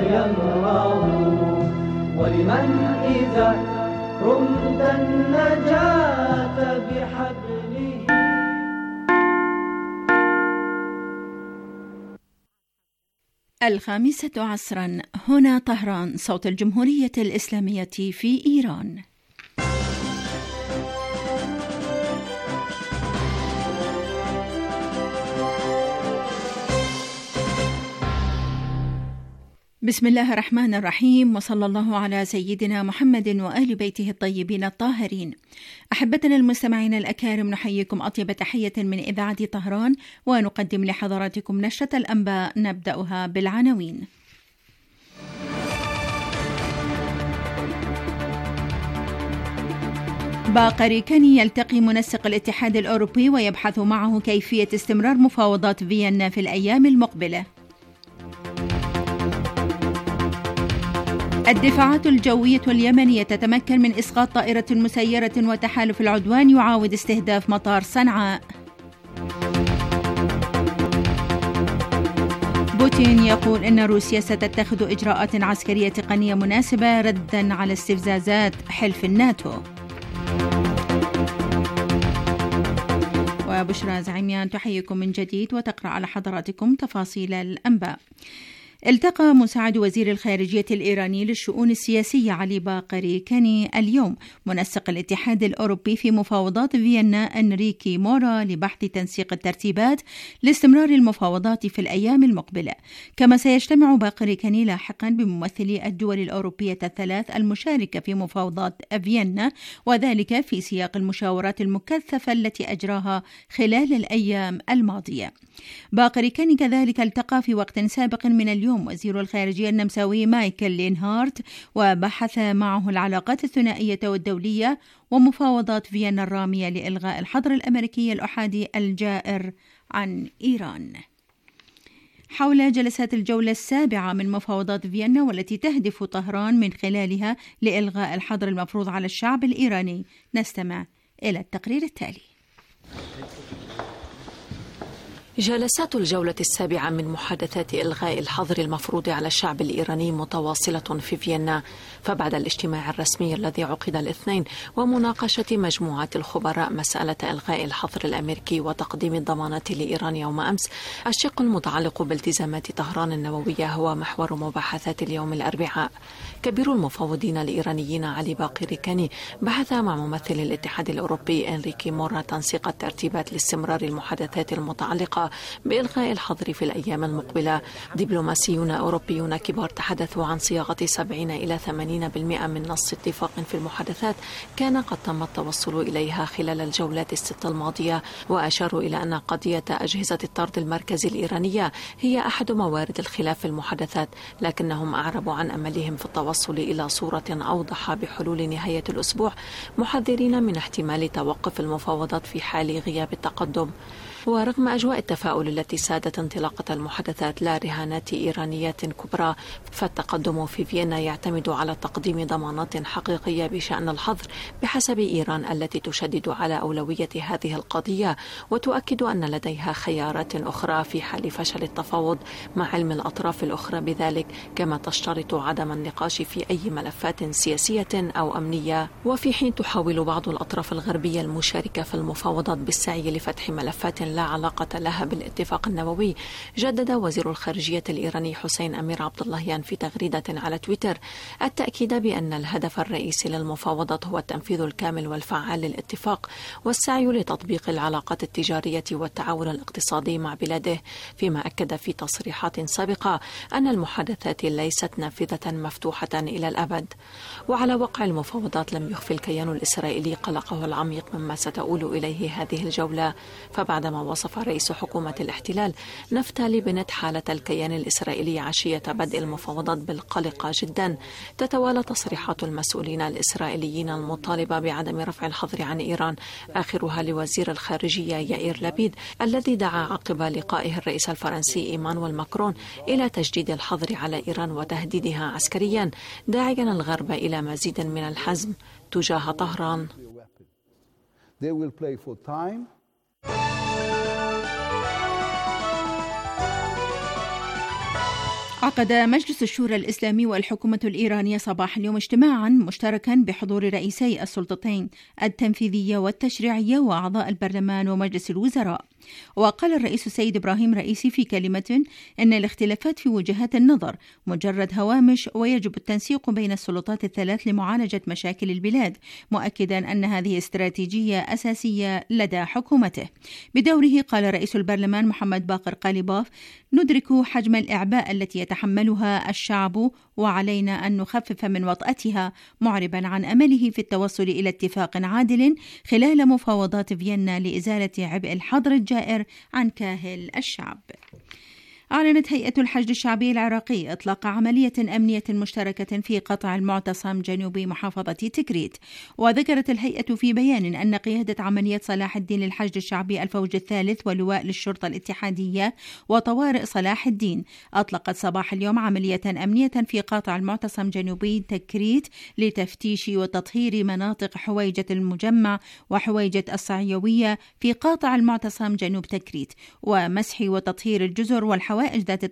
يمرأ ولمن إذا رمت النجاة بحبله. 5:00 هنا طهران، صوت الجمهورية الإسلامية في إيران. بسم الله الرحمن الرحيم، وصلى الله على سيدنا محمد وآل بيته الطيبين الطاهرين. أحبتنا المستمعين الأكارم، نحييكم أطيب تحية من إذاعة طهران، ونقدم لحضراتكم نشرة الأنباء نبدأها بالعناوين. باقر كاني يلتقي منسق الاتحاد الأوروبي ويبحث معه كيفية استمرار مفاوضات فيينا في الأيام المقبلة. الدفاعات الجوية اليمنية تتمكن من إسقاط طائرة مسيرة، وتحالف العدوان يعاود استهداف مطار صنعاء. بوتين يقول إن روسيا ستتخذ إجراءات عسكرية تقنية مناسبة رداً على استفزازات حلف الناتو. وبشرى زعيميان تحييكم من جديد وتقرأ على حضراتكم تفاصيل الأنباء. التقى مساعد وزير الخارجية الإيراني للشؤون السياسية علي باقر كاني اليوم منسق الاتحاد الأوروبي في مفاوضات فيينا أنريكي مورا لبحث تنسيق الترتيبات لاستمرار المفاوضات في الأيام المقبلة. كما سيجتمع باقر كاني لاحقا بممثلي الدول الأوروبية الثلاث المشاركة في مفاوضات فيينا، وذلك في سياق المشاورات المكثفة التي أجراها خلال الأيام الماضية. باقر كاني كذلك التقى في وقت سابق من اليوم وزير الخارجية النمساوي مايكل لينهارت، وبحث معه العلاقات الثنائية والدولية ومفاوضات فيينا الرامية لإلغاء الحظر الأمريكي الأحادي الجائر عن إيران. حول جلسات الجولة السابعة من مفاوضات فيينا، والتي تهدف طهران من خلالها لإلغاء الحظر المفروض على الشعب الإيراني، نستمع إلى التقرير التالي. جلسات الجولة السابعة من محادثات إلغاء الحظر المفروض على الشعب الإيراني متواصلة في فيينا، فبعد الاجتماع الرسمي الذي عقد الاثنين ومناقشة مجموعة الخبراء مسألة إلغاء الحظر الأمريكي وتقديم الضمانات لإيران يوم أمس، الشق المتعلق بالتزامات طهران النووية هو محور مباحثات اليوم الأربعاء. كبير المفاوضين الإيرانيين علي باقر كاني بحث مع ممثل الاتحاد الأوروبي إنريكي مورا تنسيق الترتيبات لاستمرار المحادثات المتعلقة بإلغاء الحظر في الأيام المقبلة. دبلوماسيون أوروبيون كبار تحدثوا عن صياغة 70 إلى 80% من نص اتفاق في المحادثات كان قد تم التوصل إليها خلال الجولات الست الماضية، وأشاروا إلى أن قضية أجهزة الطرد المركزي الإيرانية هي أحد موارد الخلاف في المحادثات، لكنهم أعربوا عن أملهم في التوصل إلى صورة أوضح بحلول نهاية الأسبوع، محذرين من احتمال توقف المفاوضات في حال غياب التقدم. ورغم أجواء التفاؤل التي سادت انطلاقة المحادثات لا رهانات إيرانيات كبرى، فالتقدم في فيينا يعتمد على تقديم ضمانات حقيقية بشأن الحظر بحسب إيران، التي تشدد على أولوية هذه القضية وتؤكد أن لديها خيارات أخرى في حال فشل التفاوض، مع علم الأطراف الأخرى بذلك، كما تشترط عدم النقاش في أي ملفات سياسية أو أمنية. وفي حين تحاول بعض الأطراف الغربية المشاركة في المفاوضات بالسعي لفتح ملفات لا علاقة لها بالاتفاق النووي، جدد وزير الخارجية الإيراني حسين أمير عبد اللهيان في تغريدة على تويتر التأكيد بأن الهدف الرئيسي للمفاوضات هو التنفيذ الكامل والفعال للاتفاق والسعي لتطبيق العلاقات التجارية والتعاون الاقتصادي مع بلاده، فيما أكد في تصريحات سابقة أن المحادثات ليست نافذة مفتوحة إلى الأبد. وعلى وقع المفاوضات لم يخفي الكيان الإسرائيلي قلقه العميق مما ستؤول إليه هذه الجولة، فبعدما وصف رئيس حكومة الاحتلال نفتالي بنت حالة الكيان الإسرائيلي عشية بدء المفاوضات بالقلقة جدا، تتوالى تصريحات المسؤولين الإسرائيليين المطالبة بعدم رفع الحظر عن إيران، آخرها لوزير الخارجية يائير لبيد الذي دعا عقب لقائه الرئيس الفرنسي إيمانويل ماكرون إلى تجديد الحظر على إيران وتهديدها عسكريا، داعيا الغرب إلى مزيد من الحزم تجاه طهران. عقد مجلس الشورى الإسلامي والحكومة الإيرانية صباح اليوم اجتماعا مشتركا بحضور رئيسي السلطتين التنفيذية والتشريعية وأعضاء البرلمان ومجلس الوزراء. وقال الرئيس السيد إبراهيم رئيسي في كلمة إن الاختلافات في وجهات النظر مجرد هوامش، ويجب التنسيق بين السلطات الثلاث لمعالجة مشاكل البلاد، مؤكدا أن هذه استراتيجية أساسية لدى حكومته. بدوره قال رئيس البرلمان محمد باقر قاليباف: ندرك حجم الإعباء التي يتحملها الشعب وعلينا أن نخفف من وطأتها، معربا عن أمله في التوصل إلى اتفاق عادل خلال مفاوضات فيينا لإزالة عبء الحظر الجائر عن كاهل الشعب. أعلنت هيئة الحشد الشعبي العراقي إطلاق عملية أمنية مشتركة في قطع المعتصم جنوب محافظة تكريت. وذكرت الهيئة في بيان أن قيادة عملية صلاح الدين للحشد الشعبي الفوج الثالث ولواء للشرطة الاتحادية وطوارئ صلاح الدين أطلقت صباح اليوم عملية أمنية في قاطع المعتصم جنوبي تكريت لتفتيش وتطهير مناطق حويجة المجمع وحويجة الصعيوية في قاطع المعتصم جنوب تكريت، ومسح وتطهير الجزر والحوائج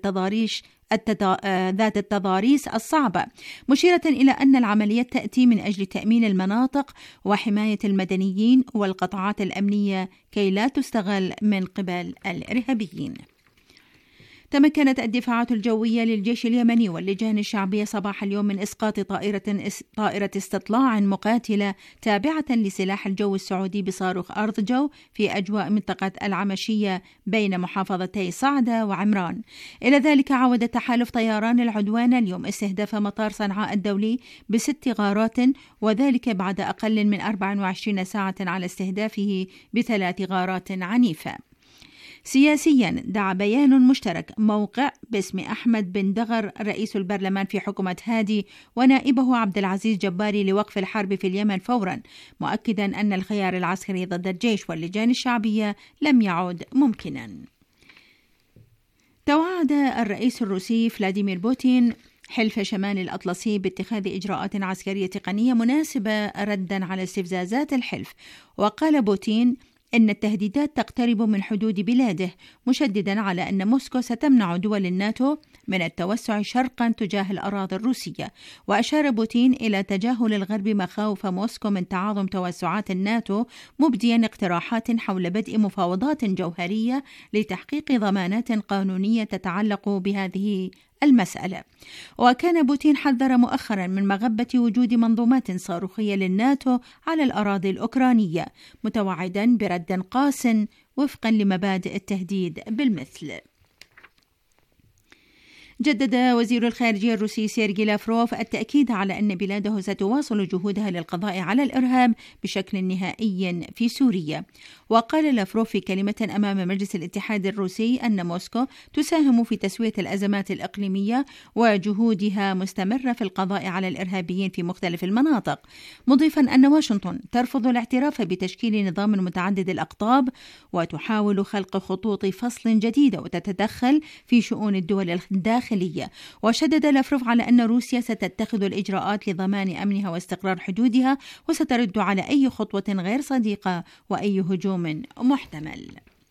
ذات التضاريس الصعبة، مشيرة إلى أن العملية تأتي من أجل تأمين المناطق وحماية المدنيين والقطاعات الأمنية كي لا تستغل من قبل الإرهابيين. تمكنت الدفاعات الجوية للجيش اليمني واللجان الشعبية صباح اليوم من إسقاط طائرة استطلاع مقاتلة تابعة لسلاح الجو السعودي بصاروخ أرض جو في أجواء منطقة العمشية بين محافظتي صعدة وعمران. إلى ذلك عاود تحالف طيران العدوان اليوم استهداف مطار صنعاء الدولي ب6 غارات، وذلك بعد أقل من 24 ساعة على استهدافه ب3 غارات عنيفة. سياسيا دعا بيان مشترك موقع باسم أحمد بن دغر رئيس البرلمان في حكومة هادي ونائبه عبد العزيز جباري لوقف الحرب في اليمن فورا، مؤكدا أن الخيار العسكري ضد الجيش واللجان الشعبية لم يعد ممكنا. توعد الرئيس الروسي فلاديمير بوتين حلف شمال الأطلسي باتخاذ إجراءات عسكرية تقنية مناسبة ردا على استفزازات الحلف. وقال بوتين إن التهديدات تقترب من حدود بلاده، مشددا على أن موسكو ستمنع دول الناتو من التوسع شرقا تجاه الأراضي الروسية. وأشار بوتين إلى تجاهل الغرب مخاوف موسكو من تعاظم توسعات الناتو، مبديا اقتراحات حول بدء مفاوضات جوهرية لتحقيق ضمانات قانونية تتعلق بهذه المسألة. وكان بوتين حذر مؤخرا من مغبة وجود منظومات صاروخية للناتو على الأراضي الأوكرانية، متوعدا برد قاس وفقا لمبادئ التهديد بالمثل. جدد وزير الخارجية الروسي سيرجي لافروف التأكيد على أن بلاده ستواصل جهودها للقضاء على الإرهاب بشكل نهائي في سوريا. وقال لافروف في كلمة أمام مجلس الاتحاد الروسي أن موسكو تساهم في تسوية الأزمات الإقليمية وجهودها مستمرة في القضاء على الإرهابيين في مختلف المناطق، مضيفا أن واشنطن ترفض الاعتراف بتشكيل نظام متعدد الأقطاب وتحاول خلق خطوط فصل جديدة وتتدخل في شؤون الدول الداخلية. وشدد لافروف على أن روسيا ستتخذ الإجراءات لضمان أمنها واستقرار حدودها، وسترد على أي خطوة غير صديقة وأي هجوم محتمل.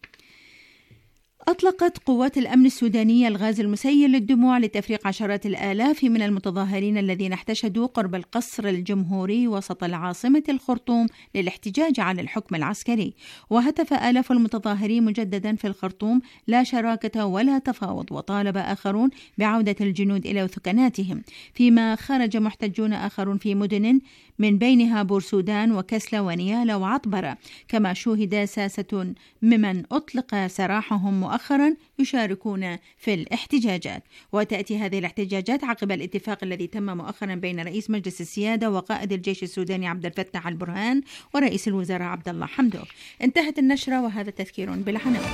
أطلقت قوات الأمن السودانية الغاز المسيل للدموع لتفريق عشرات الآلاف من المتظاهرين الذين احتشدوا قرب القصر الجمهوري وسط العاصمة الخرطوم للاحتجاج على الحكم العسكري. وهتف آلاف المتظاهرين مجددا في الخرطوم لا شراكة ولا تفاوض، وطالب آخرون بعودة الجنود إلى ثكناتهم، فيما خرج محتجون آخرون في مدن من بينها بورسودان وكسلة ونيالة وعطبرة. كما شوهد ساسة ممن أطلق سراحهم مؤخرا يشاركون في الاحتجاجات. وتأتي هذه الاحتجاجات عقب الاتفاق الذي تم مؤخرا بين رئيس مجلس السيادة وقائد الجيش السوداني عبد الفتاح البرهان ورئيس الوزراء عبد الله حمدوك. انتهت النشرة وهذا تذكير بالعناوين.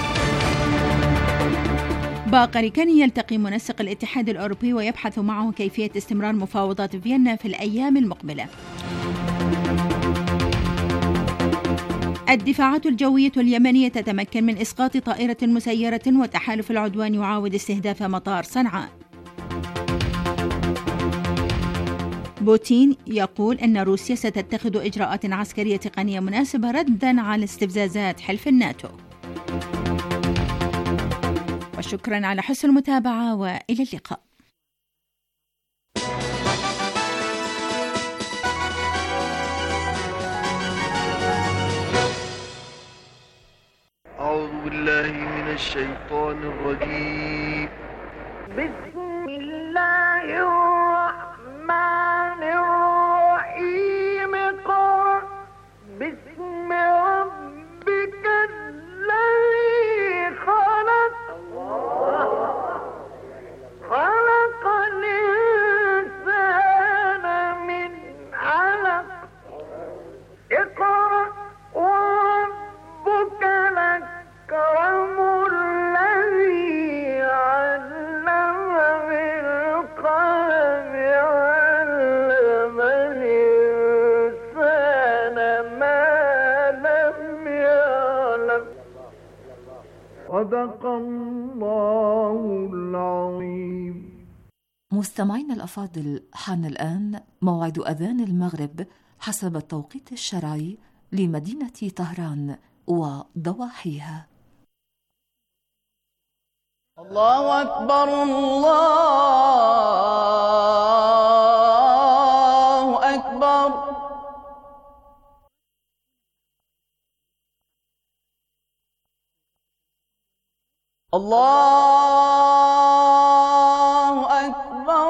باقر كاني يلتقي منسق الاتحاد الأوروبي ويبحث معه كيفية استمرار مفاوضات فيينا في الأيام المقبلة. الدفاعات الجوية اليمنية تتمكن من إسقاط طائرة مسيرة، وتحالف العدوان يعاود استهداف مطار صنعاء. بوتين يقول أن روسيا ستتخذ إجراءات عسكرية تقنية مناسبة رداً على استفزازات حلف الناتو. وشكراً على حسن المتابعة وإلى اللقاء. الشيطان الرجيم. بسم الله الرحمن الرحيم. قل باسم ربك الذي خلق. خلق الإنسان من علق. اقرأ وربك الأكرم الذي علم بالقلم علم الإنسان ما لم يعلم. صدق الله العظيم. مستمعينا الأفاضل، حان الآن موعد أذان المغرب حسب التوقيت الشرعي لمدينة طهران وضواحيها. الله أكبر الله أكبر. الله أكبر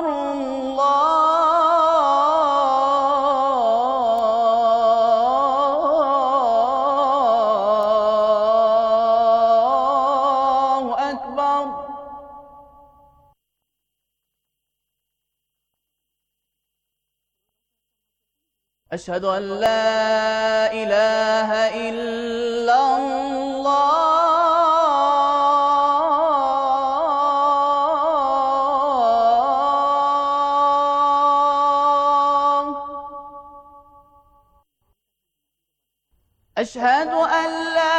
الله أكبر. أشهد أن لا إله إلا الله. أشهد أن لا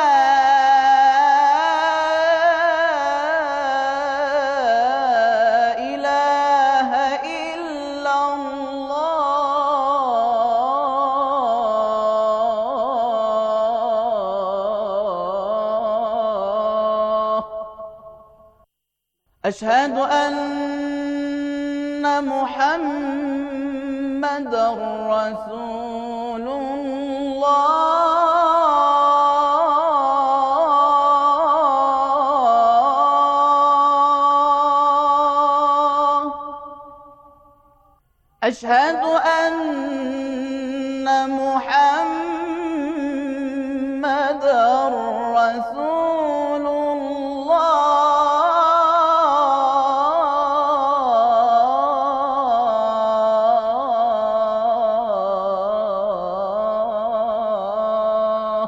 إله إلا الله. أشهد أن محمدًا رسول الله. أشهد أن محمدًا رسول الله.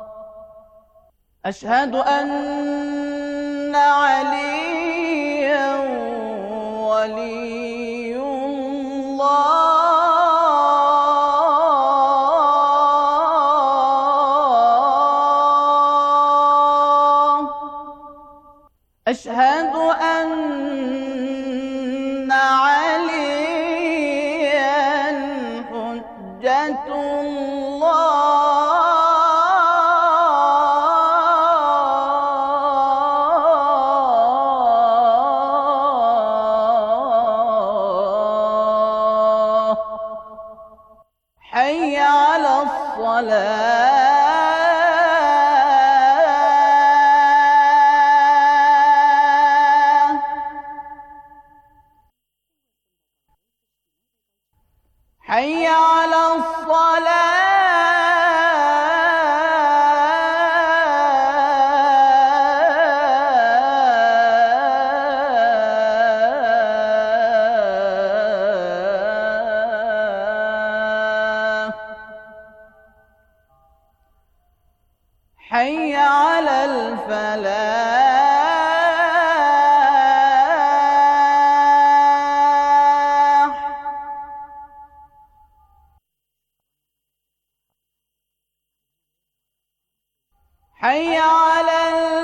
أشهد أن عليًا ولي الله. أشهد أن عليًا حجة الله. حي على الصلاة. حي على الصلاة. حي على الفلاح. حي على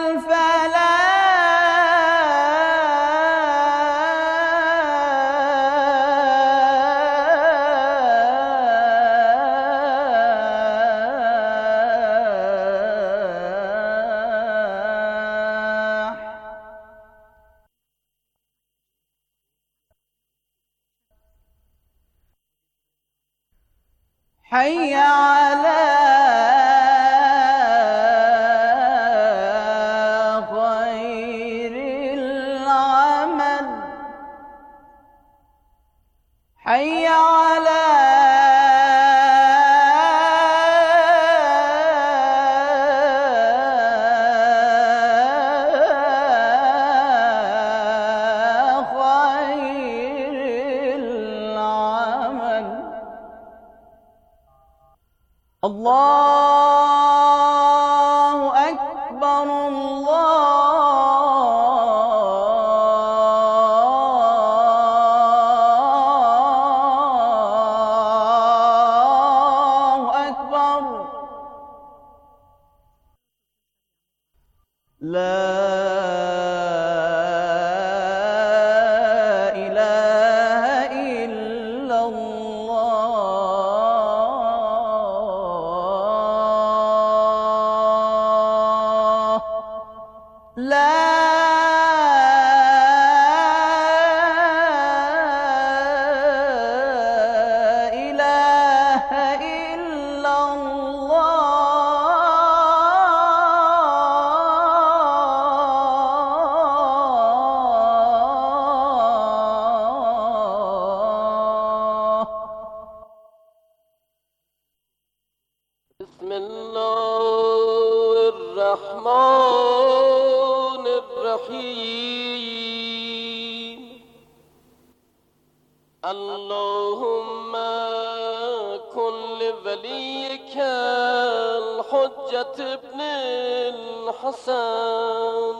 الفلاح. حي على خير حي على خير العمل. الله أكبر الله أكبر. لا إله إلا الله. لا إله إلا الله. بسم الله الرحمن الرحيم. اللهم كن لوليك الحجة ابن الحسن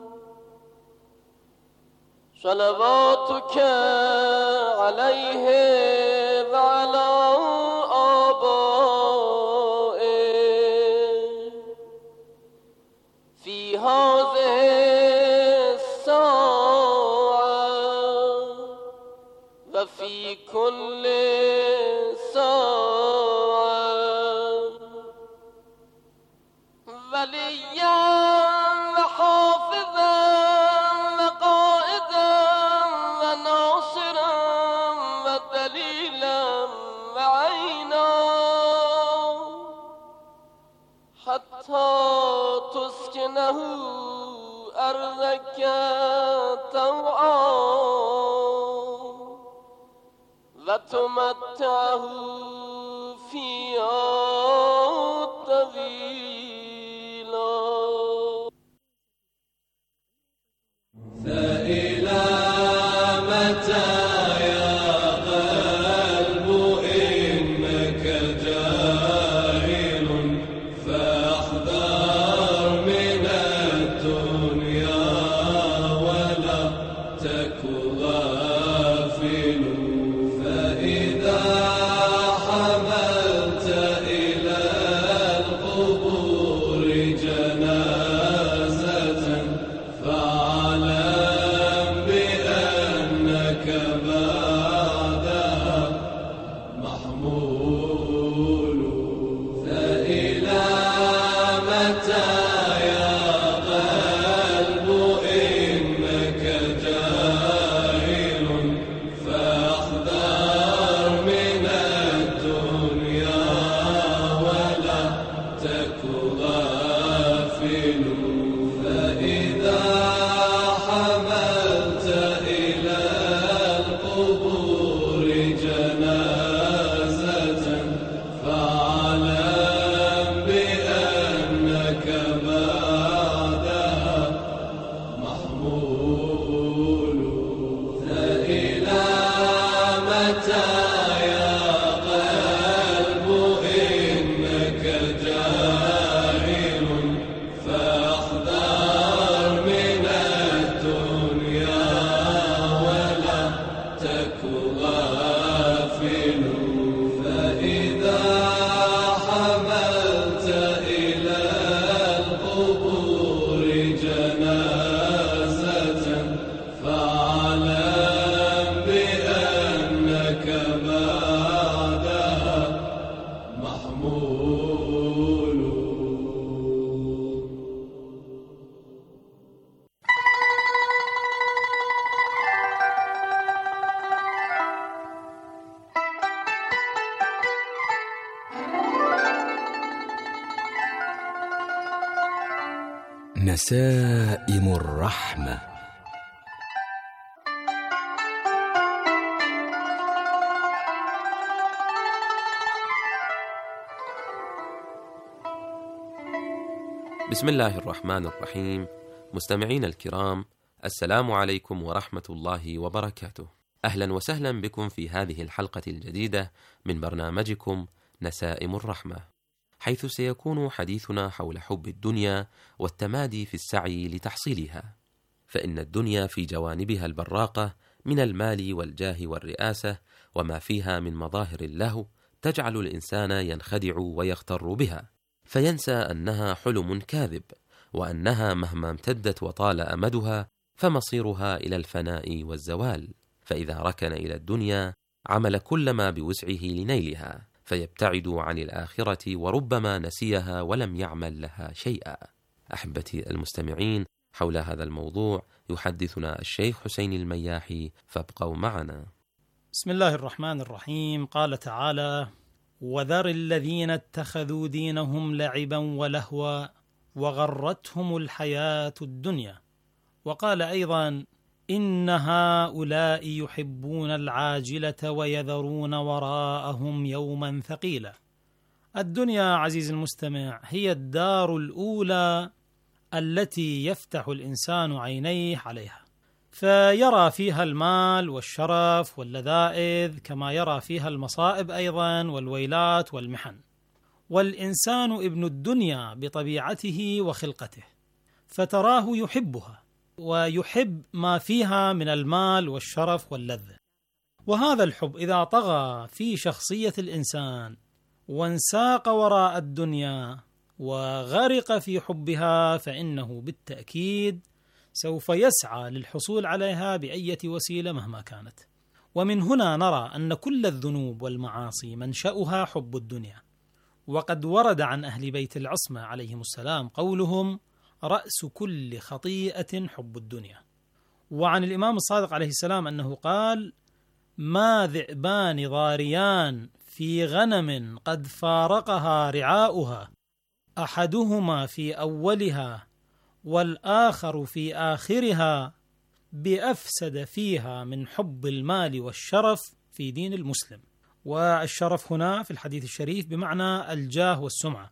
صلواتك عليه وعلى آبائه في هذه الساعة وفي كل ساعة وليا وحافظا وقائدا وناصرا ودليلا وعينا حتى تسكنه أرضك طوعا وتمتعه فيها طويلا. فإلى متى يا قلب إنك جاهل فاحذر من الدنيا ولا تك غافل. فإذا حملت إلى القبور جنازة فاعلم بأنك بعدها محمول. فإلى متى يا قلب إنك جاهل فاحذر من الدنيا ولا تك غافل. فإذا حملت إلى القبور جنازة فاعلم بأنك بعدها محمول. فإلى متى يا قلب إنك جاهل فاحذر من الدنيا ولا تك غافل. فإذا حملت إلى القبور جنازة فاعلم بأنك بعدها محمول. نسائم الرحمة. بسم الله الرحمن الرحيم. مستمعين الكرام، السلام عليكم ورحمة الله وبركاته. أهلا وسهلا بكم في هذه الحلقة الجديدة من برنامجكم نسائم الرحمة، حيث سيكون حديثنا حول حب الدنيا والتمادي في السعي لتحصيلها. فإن الدنيا في جوانبها البراقة من المال والجاه والرئاسة وما فيها من مظاهر اللهو تجعل الإنسان ينخدع ويغتر بها، فينسى أنها حلم كاذب، وأنها مهما امتدت وطال أمدها فمصيرها إلى الفناء والزوال. فإذا ركن إلى الدنيا عمل كل ما بوسعه لنيلها، فيبتعد عن الآخرة وربما نسيها ولم يعمل لها شيئا. أحبتي المستمعين، حول هذا الموضوع يحدثنا الشيخ حسين المياحي، فابقوا معنا. بسم الله الرحمن الرحيم. قال تعالى: وذر الذين اتخذوا دينهم لعبا ولهوا وغرتهم الحياة الدنيا. وقال أيضا: إن هؤلاء يحبون العاجلة ويذرون وراءهم يوما ثقيلا. الدنيا عزيز المستمع هي الدار الأولى التي يفتح الإنسان عينيه عليها، فيرى فيها المال والشرف واللذائذ، كما يرى فيها المصائب أيضا والويلات والمحن. والإنسان ابن الدنيا بطبيعته وخلقته، فتراه يحبها ويحب ما فيها من المال والشرف واللذة. وهذا الحب إذا طغى في شخصية الإنسان وانساق وراء الدنيا وغرق في حبها، فإنه بالتأكيد سوف يسعى للحصول عليها بأية وسيلة مهما كانت. ومن هنا نرى أن كل الذنوب والمعاصي منشأها حب الدنيا. وقد ورد عن أهل بيت العصمة عليهم السلام قولهم: رأس كل خطيئة حب الدنيا. وعن الإمام الصادق عليه السلام أنه قال: ما ذئبان ضاريان في غنم قد فارقها رعاؤها، أحدهما في أولها والآخر في آخرها، بأفسد فيها من حب المال والشرف في دين المسلم. والشرف هنا في الحديث الشريف بمعنى الجاه والسمعة.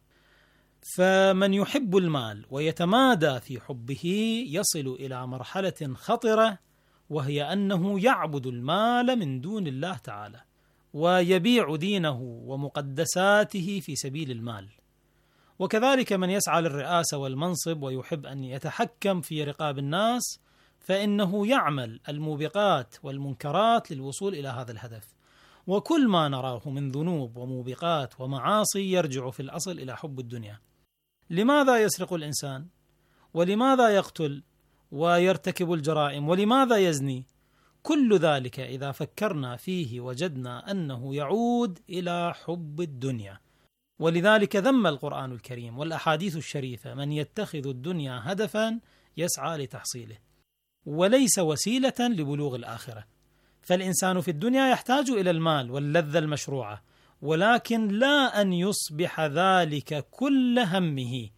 فمن يحب المال ويتمادى في حبه يصل إلى مرحلة خطرة، وهي أنه يعبد المال من دون الله تعالى، ويبيع دينه ومقدساته في سبيل المال. وكذلك من يسعى للرئاسة والمنصب ويحب أن يتحكم في رقاب الناس، فإنه يعمل الموبقات والمنكرات للوصول إلى هذا الهدف. وكل ما نراه من ذنوب وموبقات ومعاصي يرجع في الأصل إلى حب الدنيا. لماذا يسرق الإنسان؟ ولماذا يقتل ويرتكب الجرائم؟ ولماذا يزني؟ كل ذلك إذا فكرنا فيه وجدنا أنه يعود إلى حب الدنيا. ولذلك ذم القرآن الكريم والأحاديث الشريفة من يتخذ الدنيا هدفا يسعى لتحصيله، وليس وسيلة لبلوغ الآخرة. فالإنسان في الدنيا يحتاج إلى المال واللذة المشروعة، ولكن لا أن يصبح ذلك كل همه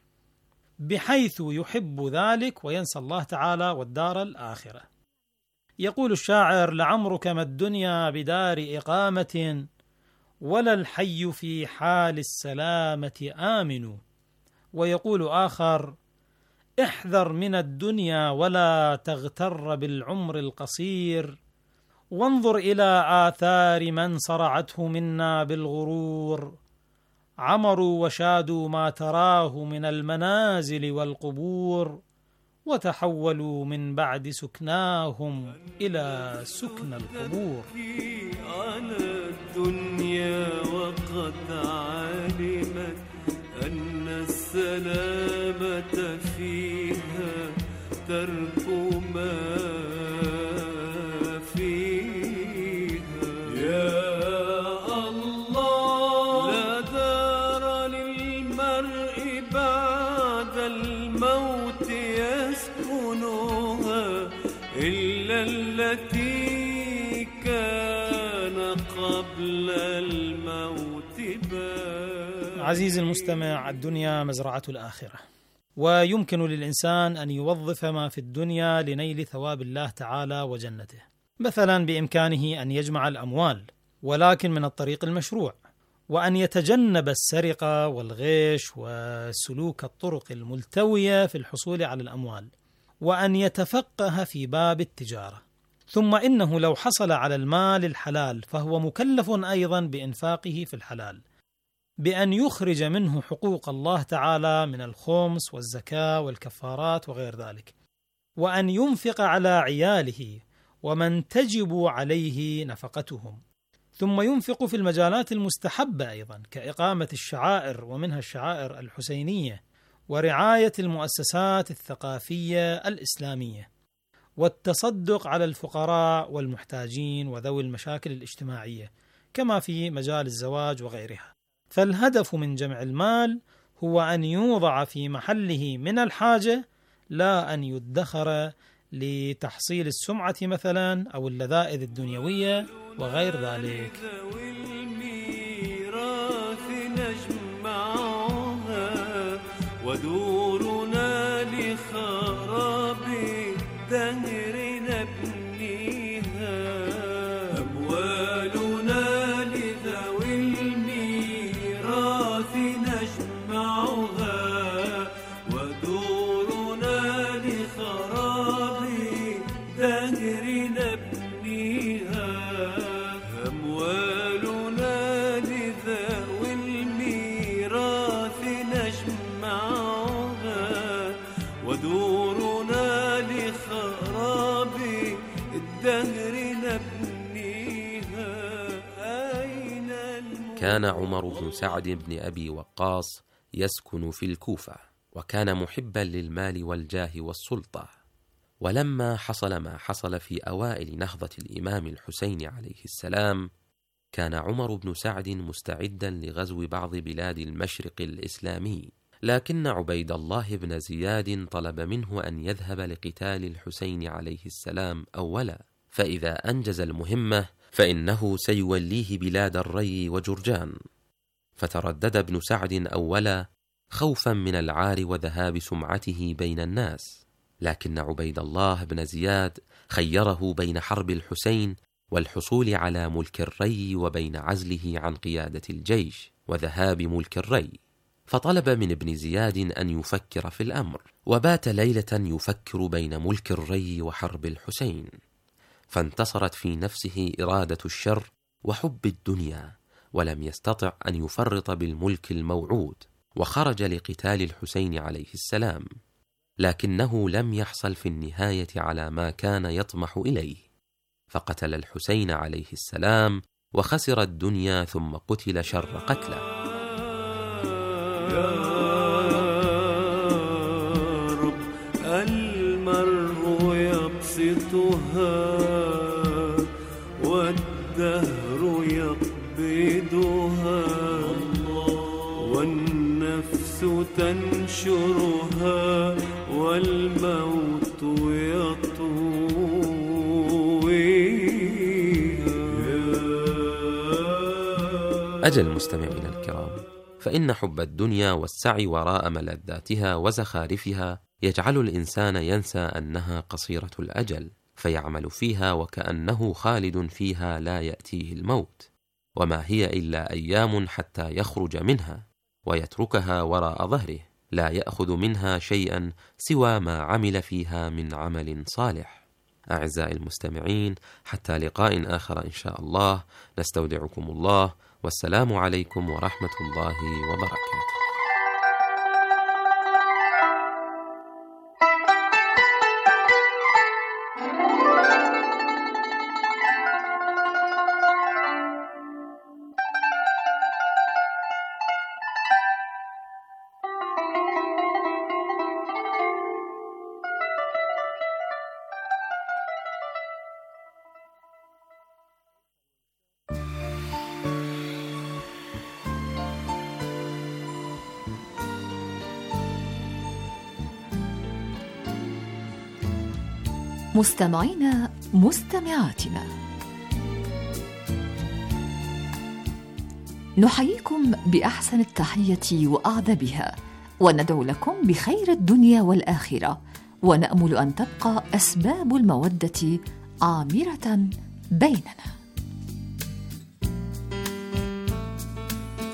بحيث يحب ذلك وينسى الله تعالى والدار الآخرة. يقول الشاعر: لعمرك ما الدنيا بدار إقامة، ولا الحي في حال السلامة آمن. ويقول آخر: احذر من الدنيا ولا تغتر بالعمر القصير، وانظر إلى آثار من صرعته منا بالغرور، عمروا وشادوا ما تراه من المنازل والقبور، وتحولوا من بعد سكناهم إلى سكن القبور. على الدنيا وقد علمت أن السلامة فيها ترك ما فيها. يا الله، لا دار للمرء بعد الموت يسكنها إلا التي كان قبل الموت باب. عزيزي المستمع، الدنيا مزرعة الآخرة، ويمكن للإنسان أن يوظف ما في الدنيا لنيل ثواب الله تعالى وجنته. مثلا بإمكانه أن يجمع الأموال، ولكن من الطريق المشروع، وأن يتجنب السرقة والغش وسلوك الطرق الملتوية في الحصول على الأموال، وأن يتفقه في باب التجارة. ثم إنه لو حصل على المال الحلال فهو مكلف أيضا بإنفاقه في الحلال، بأن يخرج منه حقوق الله تعالى من الخمس والزكاة والكفارات وغير ذلك، وأن ينفق على عياله ومن تجب عليه نفقتهم، ثم ينفق في المجالات المستحبة أيضا كإقامة الشعائر، ومنها الشعائر الحسينية، ورعاية المؤسسات الثقافية الإسلامية، والتصدق على الفقراء والمحتاجين وذوي المشاكل الاجتماعية، كما في مجال الزواج وغيرها. فالهدف من جمع المال هو أن يوضع في محله من الحاجة، لا أن يدخر لتحصيل السمعة مثلا أو اللذائذ الدنيوية وغير ذلك. ودورنا لخراب الدهر نبنيها، أموالنا لذوي الميراث نجمعها، ودورنا لخراب الدهر نبنيها، أموالنا لذوي الميراث نجمعها، ودورنا لخراب الدهر نبنيها. كان عمر بن سعد بن أبي وقاص يسكن في الكوفة، وكان محبا للمال والجاه والسلطة. ولما حصل ما حصل في أوائل نهضة الإمام الحسين عليه السلام، كان عمر بن سعد مستعدا لغزو بعض بلاد المشرق الإسلامي، لكن عبيد الله بن زياد طلب منه أن يذهب لقتال الحسين عليه السلام أولا، فإذا أنجز المهمة فإنه سيوليه بلاد الري وجرجان. فتردد ابن سعد أولا خوفا من العار وذهاب سمعته بين الناس، لكن عبيد الله بن زياد خيره بين حرب الحسين والحصول على ملك الري وبين عزله عن قيادة الجيش وذهاب ملك الري، فطلب من ابن زياد أن يفكر في الأمر، وبات ليلة يفكر بين ملك الري وحرب الحسين، فانتصرت في نفسه إرادة الشر وحب الدنيا، ولم يستطع أن يفرط بالملك الموعود، وخرج لقتال الحسين عليه السلام، لكنه لم يحصل في النهاية على ما كان يطمح إليه، فقتل الحسين عليه السلام وخسر الدنيا ثم قتل شر قتله. يا رب المرء يبسطها والدهر يقبضها، والنفس تنشرها والموت يطويها. أجل مستمعينا الكرام، فإن حب الدنيا والسعي وراء ملذاتها وزخارفها يجعل الإنسان ينسى أنها قصيرة الأجل، فيعمل فيها وكأنه خالد فيها لا يأتيه الموت، وما هي إلا أيام حتى يخرج منها ويتركها وراء ظهره، لا يأخذ منها شيئا سوى ما عمل فيها من عمل صالح. أعزائي المستمعين، حتى لقاء آخر إن شاء الله، نستودعكم الله، والسلام عليكم ورحمة الله وبركاته. مستمعينا مستمعاتنا، نحييكم بأحسن التحية وأعذبها، وندعو لكم بخير الدنيا والآخرة، ونأمل أن تبقى أسباب المودة عامرة بيننا.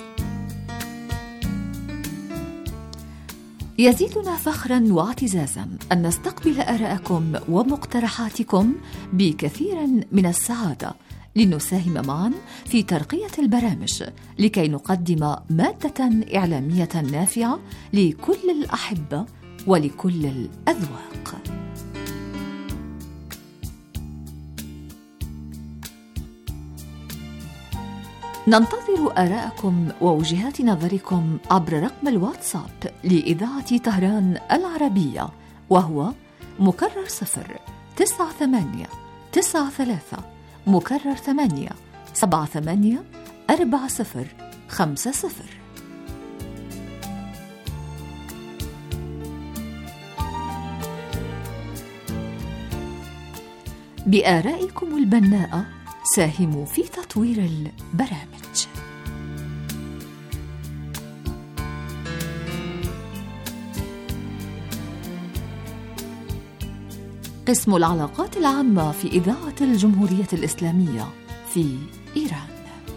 يزيدنا فخرا واعتزازا أن نستقبل آراءكم ومقترحاتكم بكثير من السعادة لنساهم معا في ترقية البرامج لكي نقدم مادة إعلامية نافعة لكل الأحبة ولكل الأذواق. ننتظر آراءكم ووجهات نظركم عبر رقم الواتساب لإذاعة طهران العربية، وهو مكرر 09893 مكرر 8 78 4050. بآرائكم البناءة ساهموا في تطوير البرامج. قسم العلاقات العامة في إذاعة الجمهورية الإسلامية في إيران.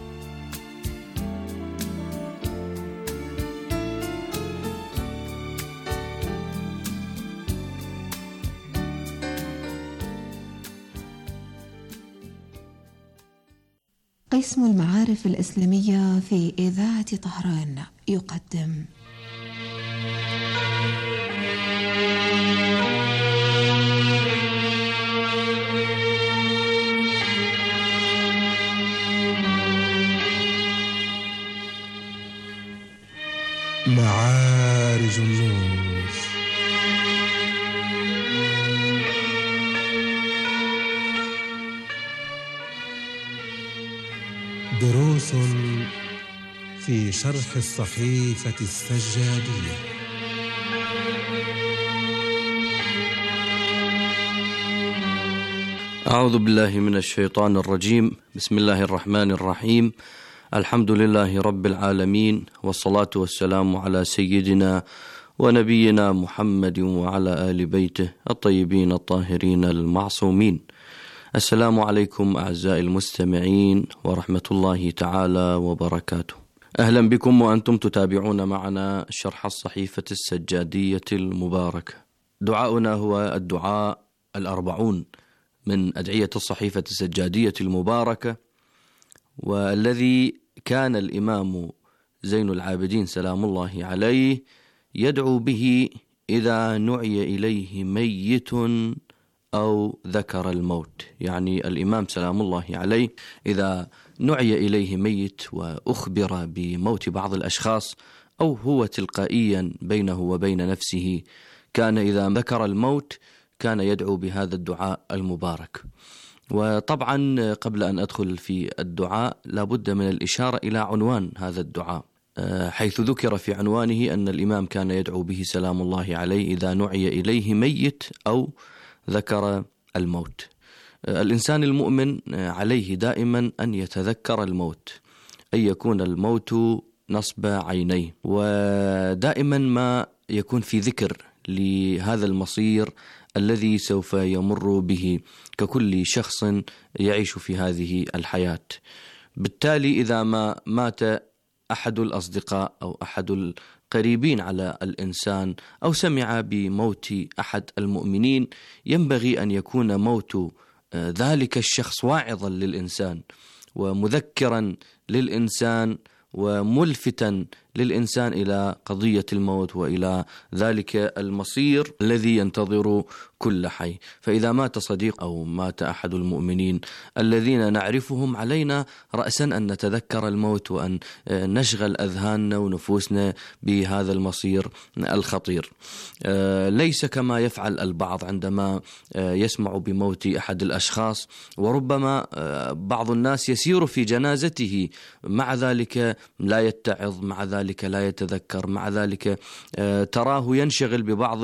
قسم المعارف الإسلامية في إذاعة طهران يقدم معارج النور. دروس في شرح الصحيفة السجادية. أعوذ بالله من الشيطان الرجيم. بسم الله الرحمن الرحيم. الحمد لله رب العالمين، والصلاة والسلام على سيدنا ونبينا محمد وعلى آل بيته الطيبين الطاهرين المعصومين. السلام عليكم أعزائي المستمعين ورحمة الله تعالى وبركاته. أهلا بكم وأنتم تتابعون معنا شرح الصحيفة السجادية المباركة. دعاؤنا هو الدعاء 40 من أدعية الصحيفة السجادية المباركة، والذي كان الإمام زين العابدين سلام الله عليه يدعو به إذا نعي إليه ميت أو ذكر الموت. يعني الإمام سلام الله عليه إذا نعي إليه ميت وأخبر بموت بعض الأشخاص أو هو تلقائيا بينه وبين نفسه، كان إذا ذكر الموت كان يدعو بهذا الدعاء المبارك. وطبعا قبل أن أدخل في الدعاء لابد من الإشارة إلى عنوان هذا الدعاء، حيث ذكر في عنوانه أن الإمام كان يدعو به سلام الله عليه إذا نعي إليه ميت أو ذكر الموت. الإنسان المؤمن عليه دائما أن يتذكر الموت، أن يكون الموت نصب عينيه، ودائما ما يكون في ذكر لهذا المصير الذي سوف يمر به ككل شخص يعيش في هذه الحياة. بالتالي إذا ما مات أحد الأصدقاء أو أحد القريبين على الإنسان أو سمع بموت أحد المؤمنين، ينبغي أن يكون موت ذلك الشخص واعظا للإنسان ومذكرا للإنسان وملفتا للإنسان إلى قضية الموت وإلى ذلك المصير الذي ينتظر كل حي. فإذا مات صديق أو مات أحد المؤمنين الذين نعرفهم، علينا رأسا أن نتذكر الموت وأن نشغل أذهاننا ونفوسنا بهذا المصير الخطير. ليس كما يفعل البعض عندما يسمع بموت أحد الأشخاص، وربما بعض الناس يسير في جنازته، مع ذلك لا يتعظ، مع ذلك لا يتذكر، مع ذلك تراه ينشغل ببعض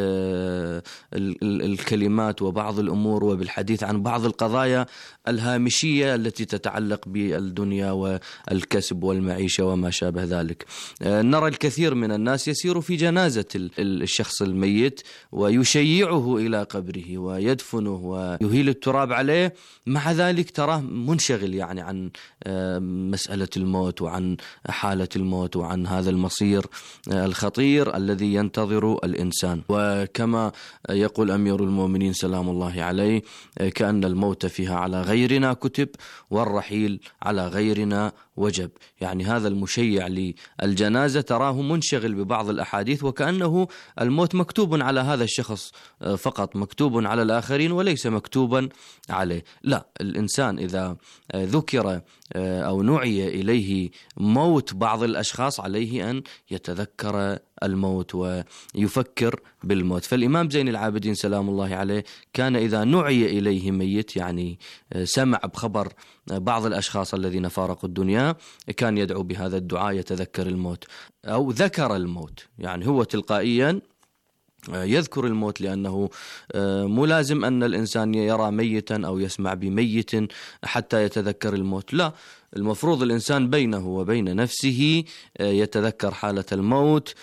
الكلمات وبعض الأمور وبالحديث عن بعض القضايا الهامشية التي تتعلق بالدنيا والكسب والمعيشة وما شابه ذلك. نرى الكثير من الناس يسير في جنازة الشخص الميت ويشيعه إلى قبره ويدفنه ويهيل التراب عليه، مع ذلك تراه منشغل يعني عن مسألة الموت وعن حالة الموت وعن عن هذا المصير الخطير الذي ينتظر الإنسان. وكما يقول أمير المؤمنين سلام الله عليه: كأن الموت فيها على غيرنا كتب والرحيل على غيرنا وجب. يعني هذا المشيع للجنازة تراه منشغل ببعض الأحاديث وكأنه الموت مكتوب على هذا الشخص فقط، مكتوب على الآخرين وليس مكتوبا عليه. لا، الإنسان إذا ذكر أو نعي إليه موت بعض الأشخاص عليه أن يتذكر الموت ويفكر بالموت. فالإمام زين العابدين سلام الله عليه كان إذا نعي إليه ميت، يعني سمع بخبر بعض الأشخاص الذين فارقوا الدنيا، كان يدعو بهذا الدعاء: يتذكر الموت أو ذكر الموت. يعني هو تلقائيا يذكر الموت، لأنه ملازم أن الإنسان يرى ميتا أو يسمع بميت حتى يتذكر الموت. لا، المفروض الإنسان بينه وبين نفسه يتذكر حالة الموت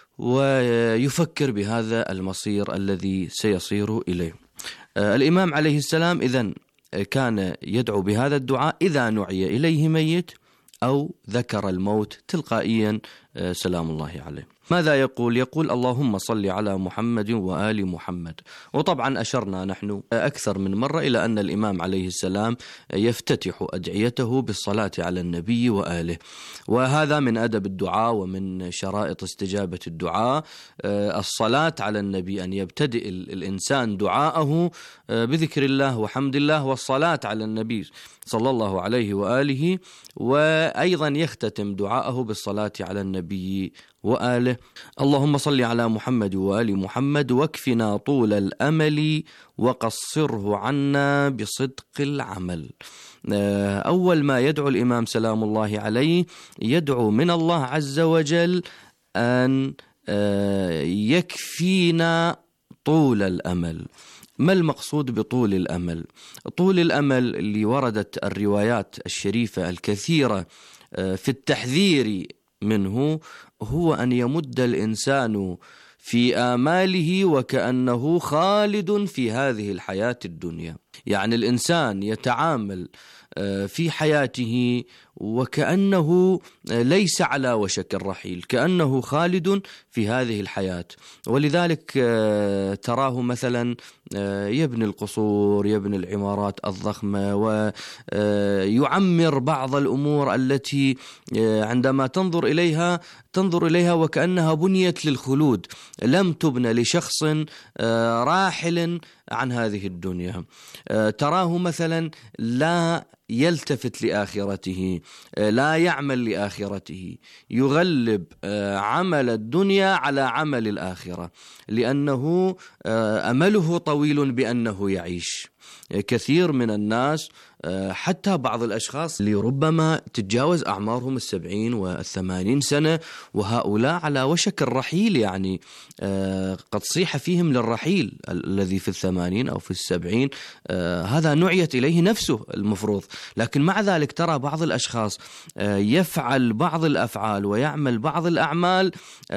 ويفكر بهذا المصير الذي سيصير إليه. الإمام عليه السلام إذن كان يدعو بهذا الدعاء إذا نعي إليه ميت أو ذكر الموت تلقائيا سلام الله عليه. ماذا يقول؟ يقول: اللهم صل على محمد وآل محمد. وطبعا أشرنا نحن أكثر من مرة إلى أن الإمام عليه السلام يفتتح أدعيته بالصلاة على النبي وآله، وهذا من أدب الدعاء ومن شرائط استجابة الدعاء الصلاة على النبي، أن يبتدئ الإنسان دعاءه بذكر الله وحمد الله والصلاة على النبي صلى الله عليه وآله، وأيضا يختتم دعاءه بالصلاة على النبي وآله. اللهم صل على محمد وآل محمد واكفنا طول الأمل وقصره عنا بصدق العمل. أول ما يدعو الإمام سلام الله عليه يدعو من الله عز وجل أن يكفينا طول الأمل. ما المقصود بطول الأمل؟ طول الأمل اللي وردت الروايات الشريفة الكثيرة في التحذير منه هو أن يمد الإنسان في آماله وكأنه خالد في هذه الحياة الدنيا. يعني الإنسان يتعامل في حياته وكأنه ليس على وشك الرحيل، كأنه خالد في هذه الحياة. ولذلك تراه مثلا يبني القصور، يبني العمارات الضخمة، ويعمر بعض الأمور التي عندما تنظر إليها وكأنها بنيت للخلود، لم تبنى لشخص راحل عن هذه الدنيا. تراه مثلا لا يلتفت لآخرته، لا يعمل لآخرته، يغلب عمل الدنيا على عمل الآخرة، لأنه أمله طويل بأنه يعيش. كثير من الناس، حتى بعض الأشخاص اللي ربما تتجاوز أعمارهم 70 و80 سنة، وهؤلاء على وشك الرحيل، يعني قد صيح فيهم للرحيل الذي في 80 أو في 70. هذا نعيت إليه نفسه المفروض، لكن مع ذلك ترى بعض الأشخاص يفعل بعض الأفعال ويعمل بعض الأعمال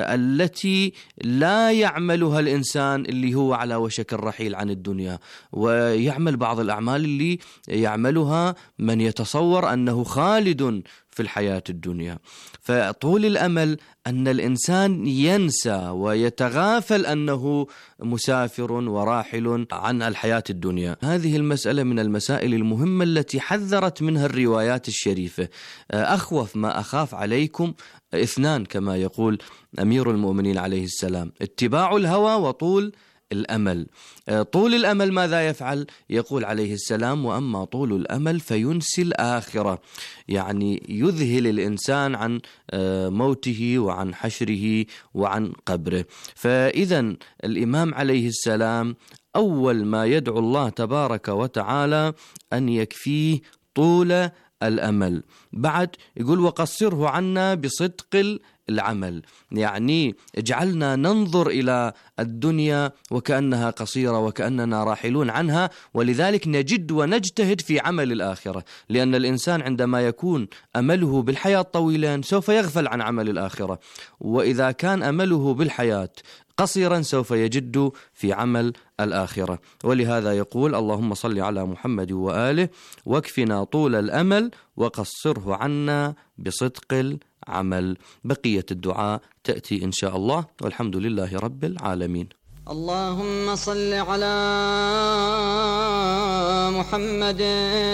التي لا يعملها الإنسان اللي هو على وشك الرحيل عن الدنيا، ويعمل بعض الأعمال اللي يعملها من يتصور أنه خالد في الحياة الدنيا. فطول الأمل أن الإنسان ينسى ويتغافل أنه مسافر وراحل عن الحياة الدنيا. هذه المسألة من المسائل المهمة التي حذرت منها الروايات الشريفة. أخوف ما أخاف عليكم 2 كما يقول أمير المؤمنين عليه السلام: اتباع الهوى وطول الأمل. طول الأمل ماذا يفعل؟ يقول عليه السلام: وأما طول الأمل فينسي الآخرة، يعني يذهل الإنسان عن موته وعن حشره وعن قبره. فإذا الإمام عليه السلام أول ما يدعو الله تبارك وتعالى أن يكفيه طول الأمل. بعد يقول: وقصره عنا بصدق العمل، يعني اجعلنا ننظر إلى الدنيا وكأنها قصيرة وكأننا راحلون عنها، ولذلك نجد ونجتهد في عمل الآخرة، لأن الإنسان عندما يكون أمله بالحياة طويلا سوف يغفل عن عمل الآخرة، وإذا كان أمله بالحياة قصيرا سوف يجد في عمل الآخرة. ولهذا يقول: اللهم صل على محمد وآله واكفنا طول الأمل وقصره عنا بصدق عمل. بقية الدعاء تأتي إن شاء الله، والحمد لله رب العالمين. اللهم صل على محمد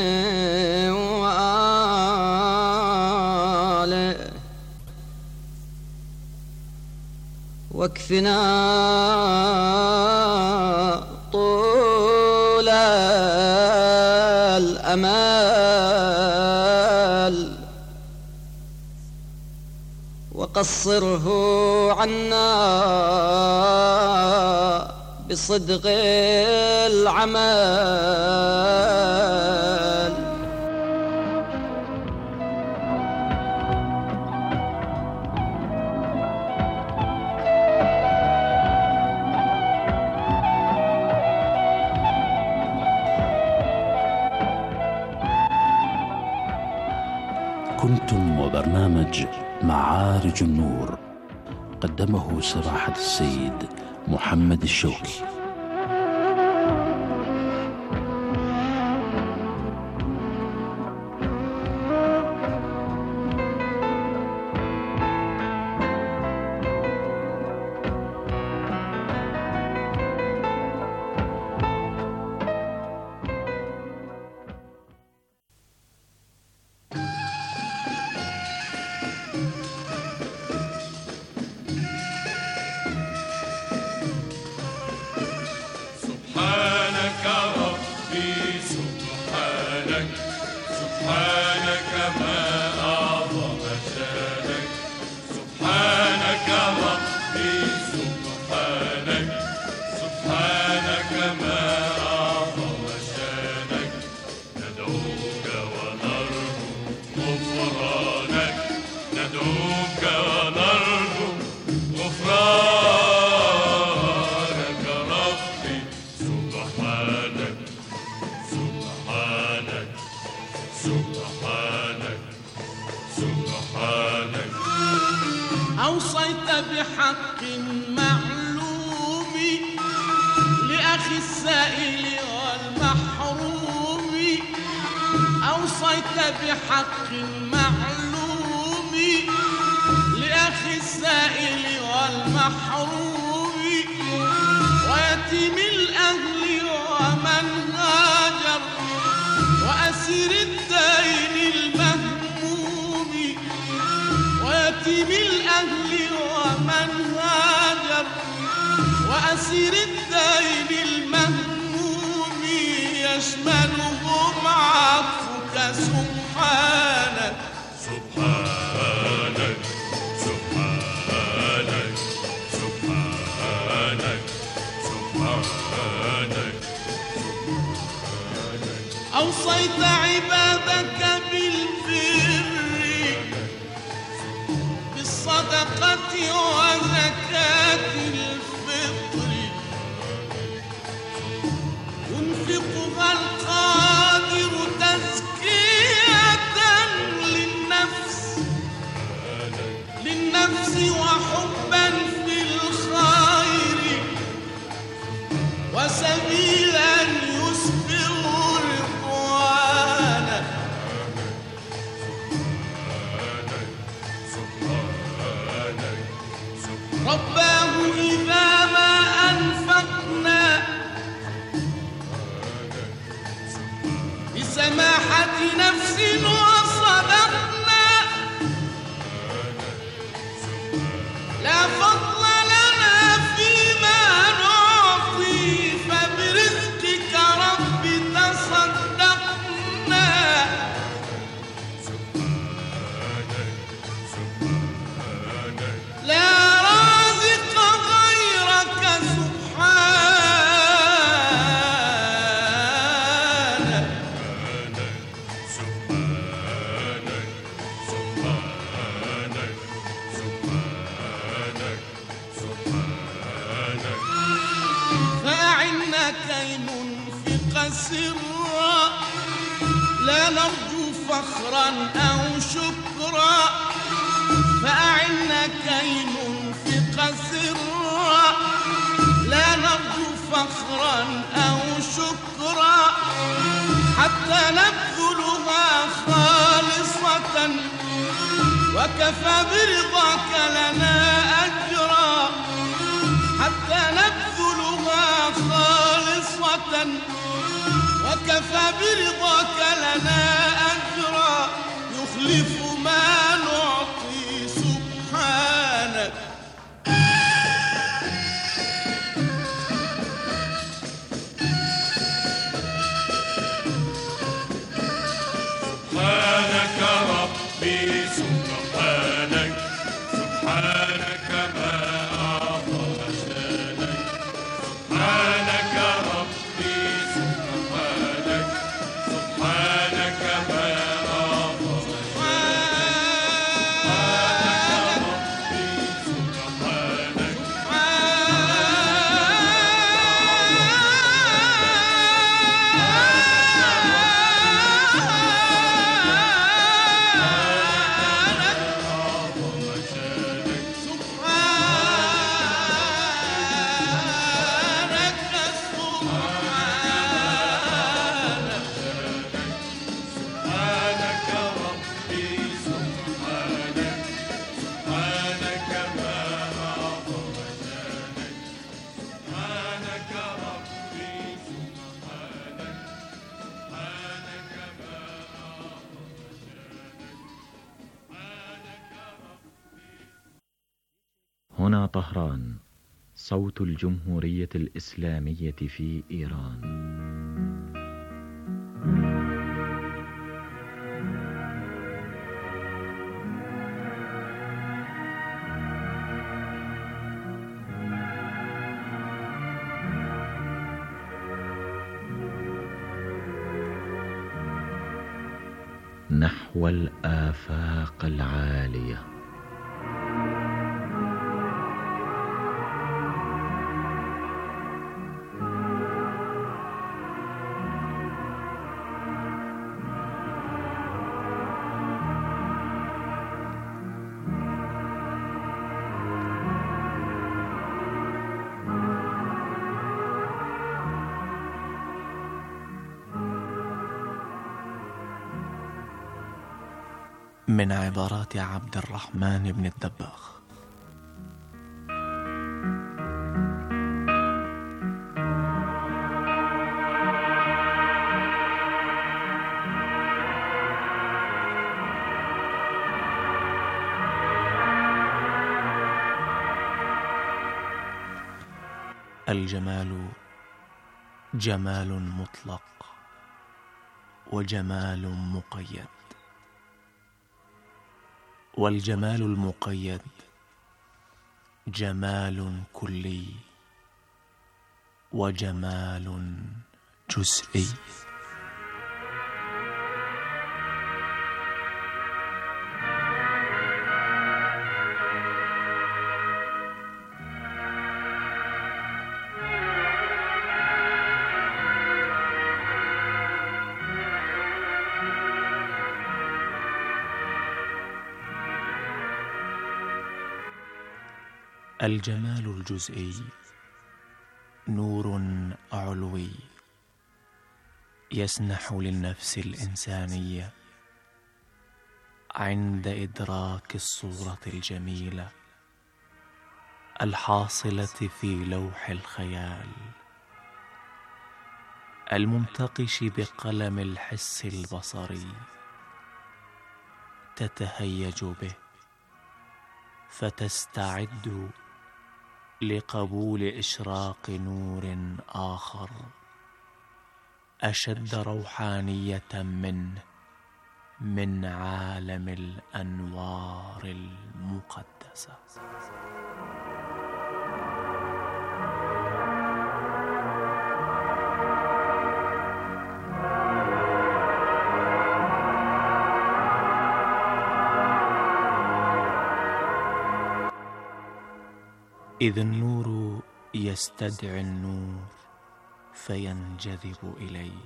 وآله واكفنا طول الأمال وقصره عنا بصدق العمل. كنتم وبرنامج معارج النور، قدمه سماحة السيد محمد الشوكي. أوصيت بحق معلوم لأخي السائل والمحروم، أوصيت بحق معلوم لأخي السائل والمحروم ويتيم الأهل ومن هاجر وأسير الدين المهموم، ويتيم الأهل ومن هاجر وأسير الدين المهموم يشملهم عفوك سبحانك سبحانك سبحانك سبحانك سبحانك. أوصيت عبادك بالبر بالصدقة وزكاة الفطر ينفقها القادر تزكية للنفس وحبا في الخير وسبيلا يسبغ رضوانا. رباه إذا ما أنفقنا بسماحة نفس وصدقنا لا فضل لنا فيما نعطي فبرزقك رب تصدقنا. لا رازق غيرك سبحانك فأعنا كي ننفق سرا لا نرجو فخرا أو شكرا، فأعنا كي ننفق سرا لا نرجو فخرا أو شكرا حتى نبذلها خالصة وكفى برضاك لنا أجرا حتى نبذلها خالصة، وكفى برضاك لنا أجرا يخلف ما نعطي سبحانك. سبحانك ربي سبحانك، سبحانك ما أعظم شانك، سبحانك ربي سبحانك، سبحانك ما أعظم شانك، سبحانك ربي هنا طهران، صوت الجمهورية الإسلامية في إيران. نحو الآفاق العالية. من عبارات عبد الرحمن بن الدباغ. الجمال جمال مطلق وجمال مقيد، والجمال المقيد جمال كلي وجمال جزئي. الجمال الجزئي نور علوي يسنح للنفس الإنسانية عند إدراك الصورة الجميلة الحاصلة في لوح الخيال المنتقش بقلم الحس البصري، تتهيج به فتستعد لقبول إشراق نور آخر أشد روحانية منه، من عالم الأنوار المقدسة. إذ النور يستدعي النور فينجذب إليه،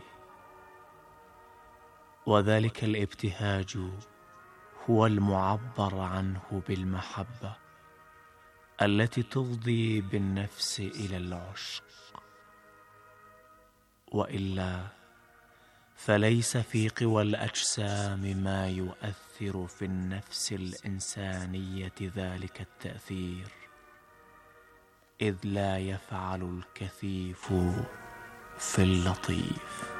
وذلك الابتهاج هو المعبر عنه بالمحبة التي تفضي بالنفس إلى العشق، وإلا فليس في قوى الأجسام ما يؤثر في النفس الإنسانية ذلك التأثير، إذ لا يفعل الكثيف في اللطيف.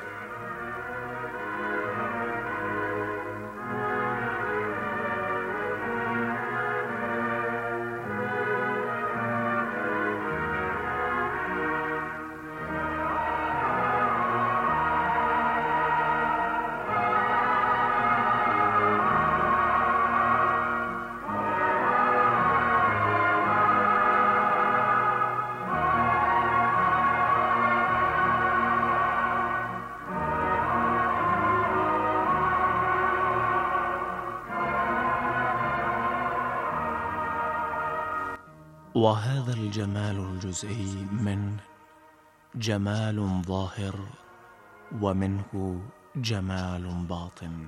وهذا الجمال الجزئي منه جمال ظاهر، ومنه جمال باطن.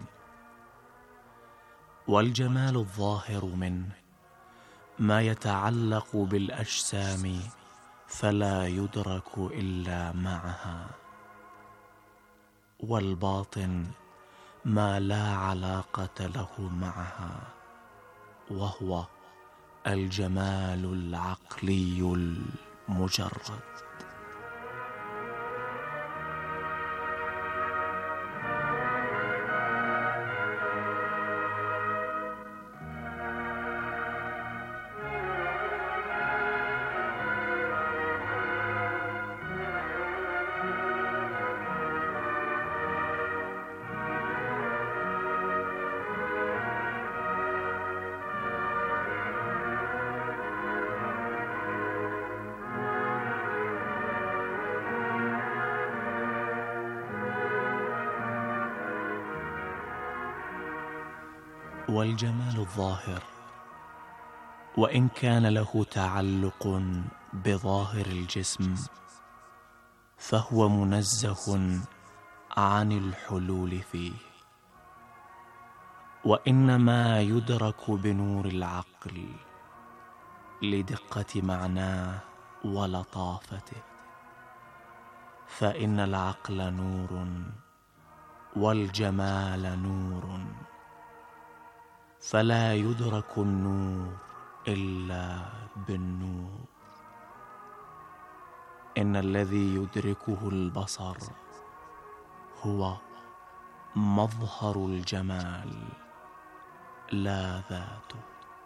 والجمال الظاهر منه ما يتعلق بالأجسام فلا يدرك إلا معها، والباطن ما لا علاقة له معها، وهو الجمال العقلي المجرد. والجمال الظاهر وإن كان له تعلق بظاهر الجسم فهو منزه عن الحلول فيه، وإنما يدرك بنور العقل لدقة معناه ولطافته، فإن العقل نور والجمال نور، فلا يدرك النور إلا بالنور. إن الذي يدركه البصر هو مظهر الجمال لا ذاته.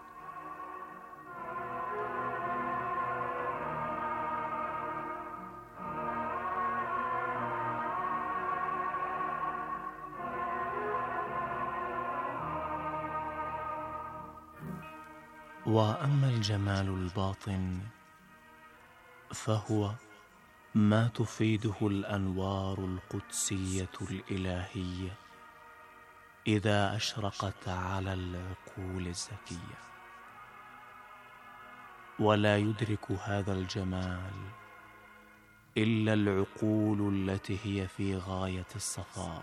وأما الجمال الباطن فهو ما تفيده الأنوار القدسية الإلهية إذا أشرقت على العقول الذكية، ولا يدرك هذا الجمال إلا العقول التي هي في غاية الصفاء،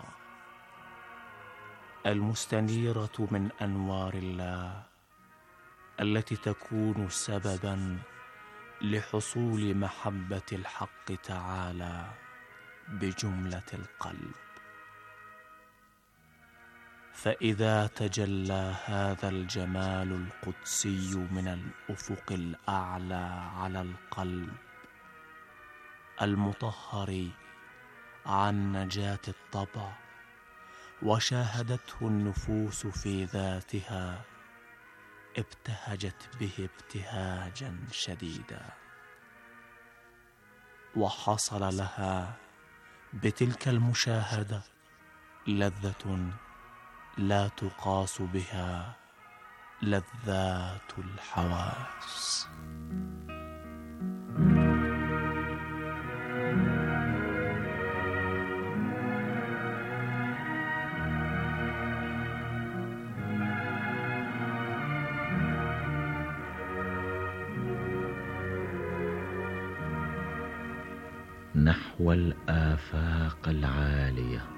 المستنيرة من أنوار الله، التي تكون سببا لحصول محبة الحق تعالى بجملة القلب. فإذا تجلى هذا الجمال القدسي من الأفق الأعلى على القلب المطهر عن نجاة الطبع، وشاهدته النفوس في ذاتها، ابتهجت به ابتهاجا شديدا، وحصل لها بتلك المشاهدة لذة لا تقاس بها لذات الحواس. نحو الآفاق العالية